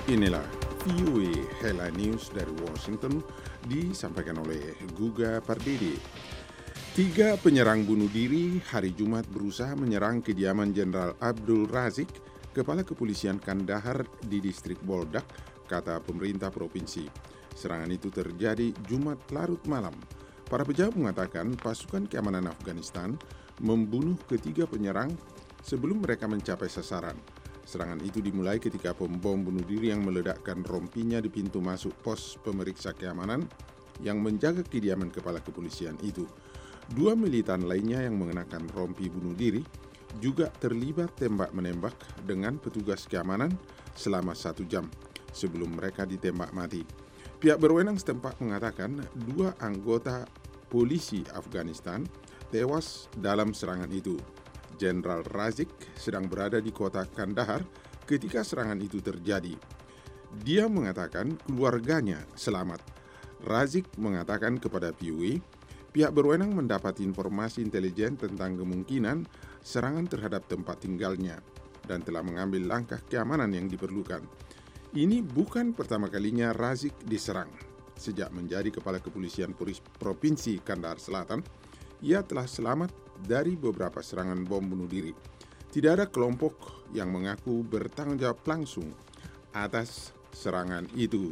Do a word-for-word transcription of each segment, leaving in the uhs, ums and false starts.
Inilah V O A Headline News dari Washington disampaikan oleh Guga Pardede. Tiga penyerang bunuh diri hari Jumat berusaha menyerang kediaman Jenderal Abdul Razik, Kepala Kepolisian Kandahar di distrik Boldak, kata pemerintah provinsi. Serangan itu terjadi Jumat larut malam. Para pejabat mengatakan pasukan keamanan Afghanistan membunuh ketiga penyerang sebelum mereka mencapai sasaran. Serangan itu dimulai ketika pembom bunuh diri yang meledakkan rompinya di pintu masuk pos pemeriksa keamanan yang menjaga kediaman kepala kepolisian itu. Dua militan lainnya yang mengenakan rompi bunuh diri juga terlibat tembak-menembak dengan petugas keamanan selama satu jam sebelum mereka ditembak mati. Pihak berwenang setempat mengatakan dua anggota polisi Afghanistan tewas dalam serangan itu. Jenderal Razik sedang berada di kota Kandahar ketika serangan itu terjadi. Dia mengatakan keluarganya selamat. Razik mengatakan kepada V O A, pihak berwenang mendapat informasi intelijen tentang kemungkinan serangan terhadap tempat tinggalnya dan telah mengambil langkah keamanan yang diperlukan. Ini bukan pertama kalinya Razik diserang. Sejak menjadi kepala kepolisian Provinsi Kandahar Selatan, ia telah selamat dari beberapa serangan bom bunuh diri. Tidak ada kelompok yang mengaku bertanggung jawab langsung atas serangan itu.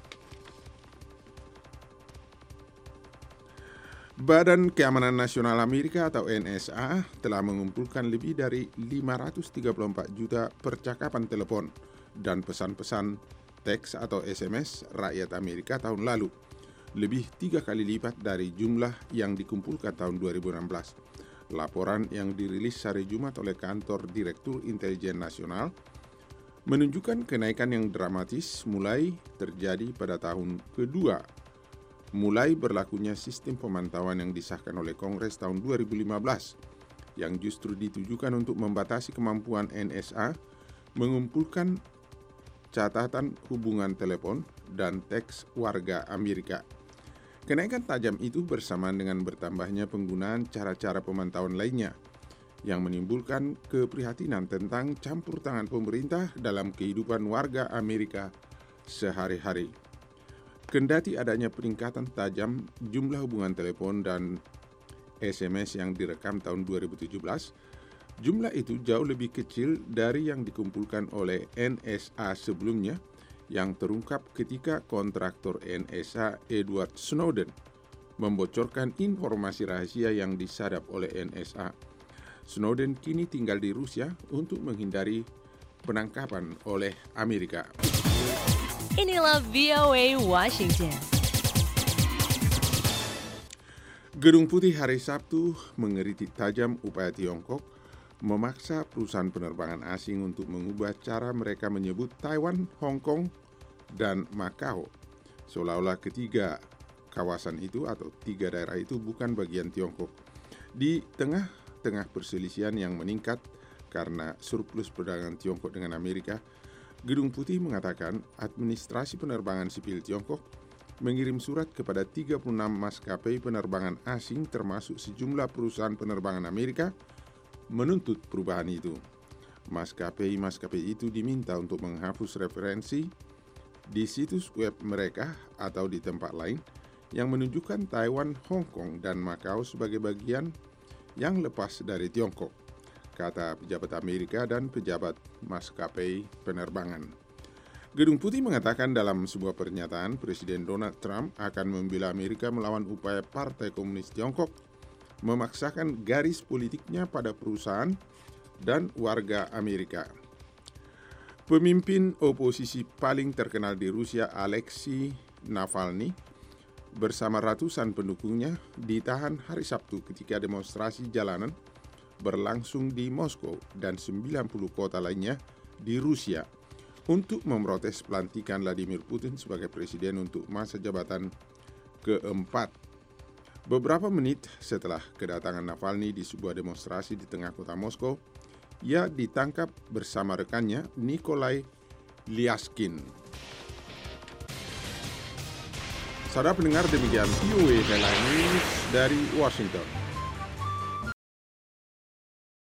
Badan Keamanan Nasional Amerika atau N S A telah mengumpulkan lebih dari lima ratus tiga puluh empat juta percakapan telepon dan pesan-pesan teks atau S M S rakyat Amerika tahun lalu, lebih tiga kali lipat dari jumlah yang dikumpulkan tahun dua ribu enam belas. Laporan yang dirilis hari Jumat oleh Kantor Direktur Intelijen Nasional menunjukkan kenaikan yang dramatis mulai terjadi pada tahun kedua mulai berlakunya sistem pemantauan yang disahkan oleh Kongres tahun dua ribu lima belas, yang justru ditujukan untuk membatasi kemampuan N S A mengumpulkan catatan hubungan telepon dan teks warga Amerika. Kenaikan tajam itu bersamaan dengan bertambahnya penggunaan cara-cara pemantauan lainnya yang menimbulkan keprihatinan tentang campur tangan pemerintah dalam kehidupan warga Amerika sehari-hari. Kendati adanya peningkatan tajam jumlah hubungan telepon dan S M S yang direkam tahun dua ribu tujuh belas, jumlah itu jauh lebih kecil dari yang dikumpulkan oleh N S A sebelumnya, yang terungkap ketika kontraktor N S A Edward Snowden membocorkan informasi rahasia yang disadap oleh N S A. Snowden kini tinggal di Rusia untuk menghindari penangkapan oleh Amerika. Inilah V O A Washington. Gedung Putih hari Sabtu mengeritik tajam upaya Tiongkok memaksa perusahaan penerbangan asing untuk mengubah cara mereka menyebut Taiwan, Hong Kong, dan Macau, seolah-olah ketiga kawasan itu atau tiga daerah itu bukan bagian Tiongkok. Di tengah-tengah perselisihan yang meningkat karena surplus perdagangan Tiongkok dengan Amerika, Gedung Putih mengatakan administrasi penerbangan sipil Tiongkok mengirim surat kepada tiga puluh enam maskapai penerbangan asing termasuk sejumlah perusahaan penerbangan Amerika menuntut perubahan itu. Maskapai-maskapai itu diminta untuk menghapus referensi di situs web mereka atau di tempat lain yang menunjukkan Taiwan, Hong Kong, dan Macau sebagai bagian yang lepas dari Tiongkok, kata pejabat Amerika dan pejabat maskapai penerbangan. Gedung Putih mengatakan dalam sebuah pernyataan, Presiden Donald Trump akan membela Amerika melawan upaya Partai Komunis Tiongkok memaksakan garis politiknya pada perusahaan dan warga Amerika. Pemimpin oposisi paling terkenal di Rusia, Alexei Navalny, bersama ratusan pendukungnya ditahan hari Sabtu ketika demonstrasi jalanan berlangsung di Moskow dan sembilan puluh kota lainnya di Rusia untuk memprotes pelantikan Vladimir Putin sebagai presiden untuk masa jabatan keempat. Beberapa menit setelah kedatangan Navalny di sebuah demonstrasi di tengah kota Moskow, ia ditangkap bersama rekannya Nikolai Lyaskin. Saudara pendengar, demikian V O A Headline News dari Washington.